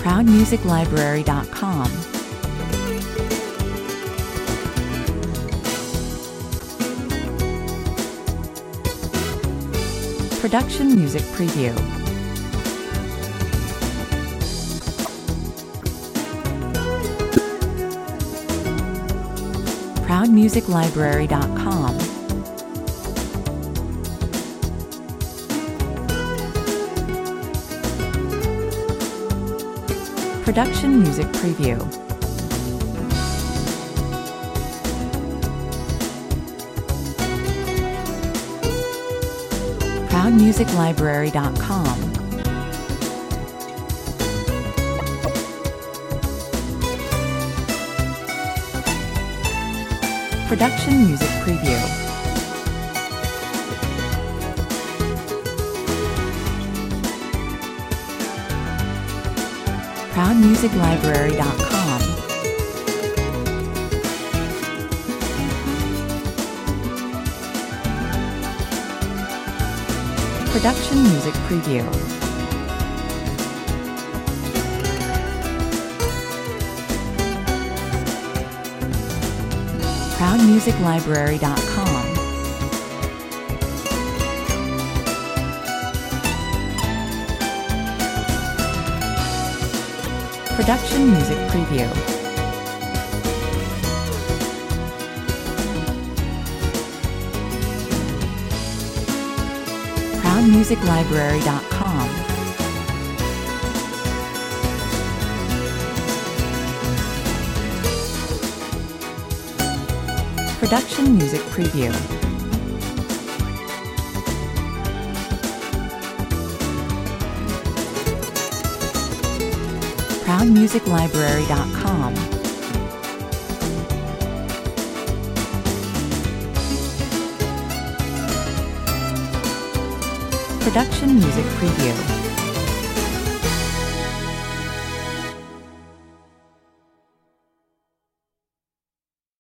ProudMusicLibrary.com. Production Music Preview. ProudMusicLibrary.com. Production Music Preview. ProudMusicLibrary.com. Production Music Preview. ProudMusicLibrary.com. Production Music Preview. ProudMusicLibrary.com. Production Music Preview. ProudMusicLibrary.com. Production Music Preview. ProudMusicLibrary.com. Production Music Preview.